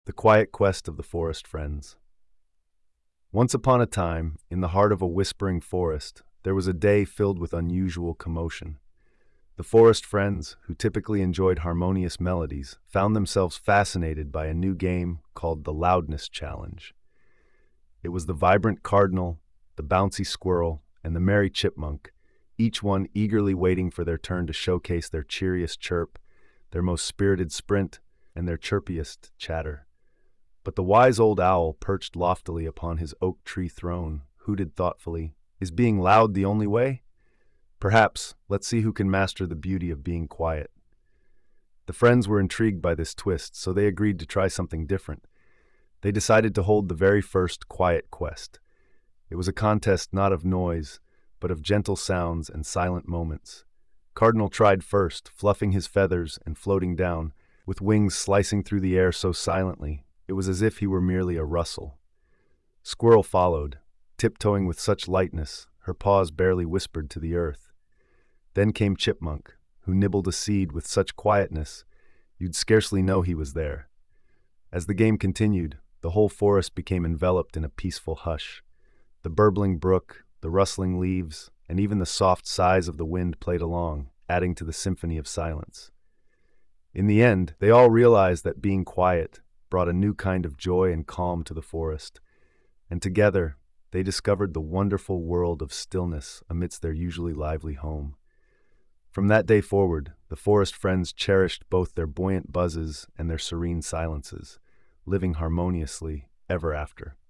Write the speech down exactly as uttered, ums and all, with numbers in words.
The Quiet Quest of the Forest Friends. Once upon a time, in the heart of a whispering forest, there was a day filled with unusual commotion. The forest friends, who typically enjoyed harmonious melodies, found themselves fascinated by a new game called the Loudness Challenge. It was the vibrant cardinal, the bouncy squirrel, and the merry chipmunk, each one eagerly waiting for their turn to showcase their cheeriest chirp, their most spirited sprint, and their chirpiest chatter. But the wise old owl, perched loftily upon his oak tree throne, hooted thoughtfully, "Is being loud the only way? Perhaps. Let's see who can master the beauty of being quiet." The friends were intrigued by this twist, so they agreed to try something different. They decided to hold the very first Quiet Quest. It was a contest not of noise, but of gentle sounds and silent moments. Cardinal tried first, fluffing his feathers and floating down, with wings slicing through the air so silently it was as if he were merely a rustle. Squirrel followed, tiptoeing with such lightness, her paws barely whispered to the earth. Then came Chipmunk, who nibbled a seed with such quietness you'd scarcely know he was there. As the game continued, the whole forest became enveloped in a peaceful hush. The burbling brook, the rustling leaves, and even the soft sighs of the wind played along, adding to the symphony of silence. In the end, they all realized that being quiet brought a new kind of joy and calm to the forest, and together they discovered the wonderful world of stillness amidst their usually lively home. From that day forward, the forest friends cherished both their buoyant buzzes and their serene silences, living harmoniously ever after.